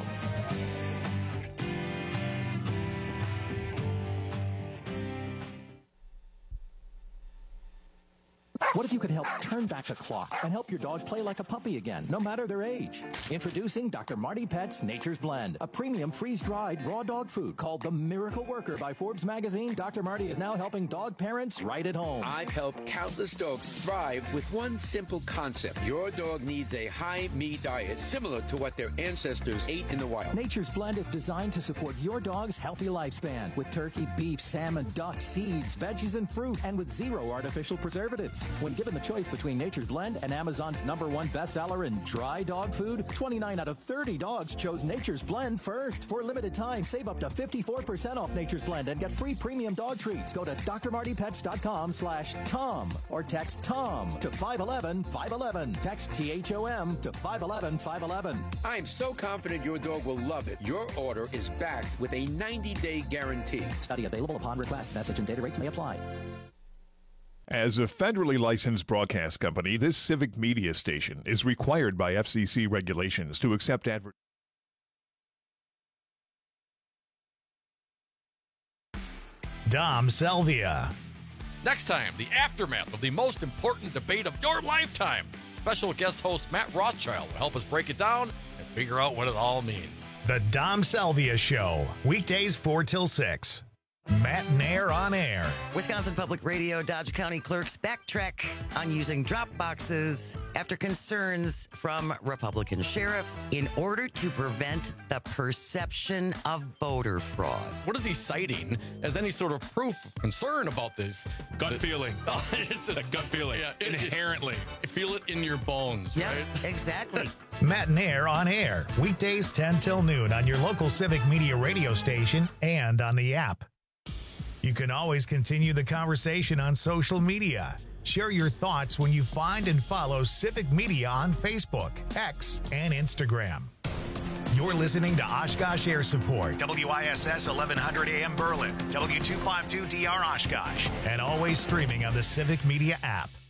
What if you could help turn back the clock and help your dog play like a puppy again, no matter their age? Introducing Dr. Marty Pet's Nature's Blend, a premium freeze-dried raw dog food called the Miracle Worker by Forbes magazine. Dr. Marty is now helping dog parents right at home. I've helped countless dogs thrive with one simple concept. Your dog needs a high-meat diet similar to what their ancestors ate in the wild. Nature's Blend is designed to support your dog's healthy lifespan with turkey, beef, salmon, duck, seeds, veggies, and fruit, and with 0 artificial preservatives. When given the choice between Nature's Blend and Amazon's #1 bestseller in dry dog food, 29 out of 30 dogs chose Nature's Blend first. For a limited time, save up to 54% off Nature's Blend and get free premium dog treats. Go to drmartypets.com/Tom or text Tom to 511-511. Text THOM to 511-511. I'm so confident your dog will love it. Your order is backed with a 90-day guarantee. Study available upon request. Message and data rates may apply. As a federally licensed broadcast company, this civic media station is required by FCC regulations to accept advertising. Dom Selvia. Next time, the aftermath of the most important debate of your lifetime. Special guest host Matt Rothschild will help us break it down and figure out what it all means. The Dom Selvia Show, weekdays 4 till 6. Matt Nair on air. Wisconsin Public Radio Dodge County clerks backtrack on using drop boxes after concerns from Republican sheriff in order to prevent the perception of voter fraud. What is he citing as any sort of proof of concern about this? Gut feeling. It's a gut feeling. Yeah, inherently. Feel it in your bones, yes, right? Exactly. Matt Nair on air, weekdays 10 till noon on your local Civic Media radio station and on the app. You can always continue the conversation on social media. Share your thoughts when you find and follow Civic Media on Facebook, X, and Instagram. You're listening to Oshkosh Air Support, WISS 1100 AM Berlin, W252DR Oshkosh, and always streaming on the Civic Media app.